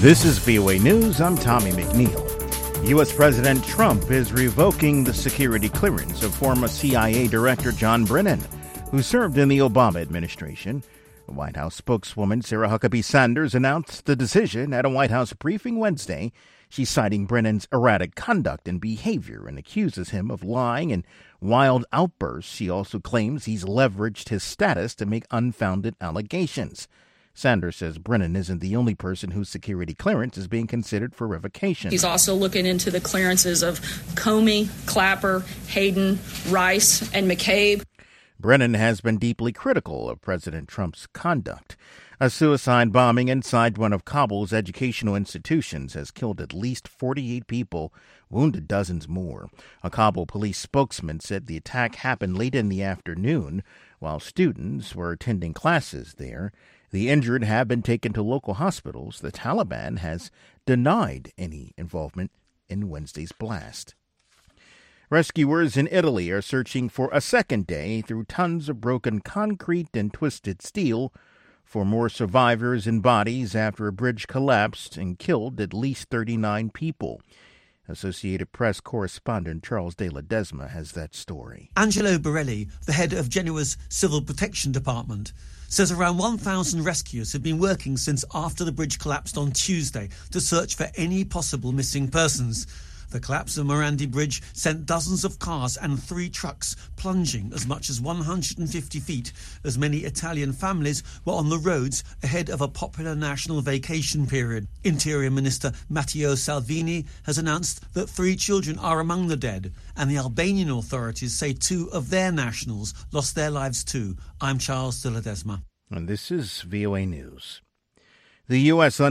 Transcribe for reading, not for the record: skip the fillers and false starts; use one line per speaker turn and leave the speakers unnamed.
This is VOA News. I'm Tommy McNeil. U.S. President Trump is revoking the security clearance of former CIA Director John Brennan, who served in the Obama administration. White House spokeswoman Sarah Huckabee Sanders announced the decision at a White House briefing Wednesday. She's citing Brennan's erratic conduct and behavior and accuses him of lying and wild outbursts. She also claims he's leveraged his status to make unfounded allegations. Sanders says Brennan isn't the only person whose security clearance is being considered for revocation.
He's also looking into the clearances of Comey, Clapper, Hayden, Rice, and McCabe.
Brennan has been deeply critical of President Trump's conduct. A suicide bombing inside one of Kabul's educational institutions has killed at least 48 people, wounded dozens more. A Kabul police spokesman said the attack happened late in the afternoon while students were attending classes there. The injured have been taken to local hospitals. The Taliban has denied any involvement in Wednesday's blast. Rescuers in Italy are searching for a second day through tons of broken concrete and twisted steel for more survivors and bodies after a bridge collapsed and killed at least 39 people. Associated Press correspondent Charles De Ledesma has that story.
Angelo Borelli, the head of Genoa's Civil Protection Department, says around 1,000 rescuers have been working since after the bridge collapsed on Tuesday to search for any possible missing persons. The collapse of Morandi Bridge sent dozens of cars and 3 trucks plunging as much as 150 feet, as many Italian families were on the roads ahead of a popular national vacation period. Interior Minister Matteo Salvini has announced that 3 children are among the dead, and the Albanian authorities say 2 of their nationals lost their lives too. I'm Charles De Ledesma.
And this is VOA News. The U.S.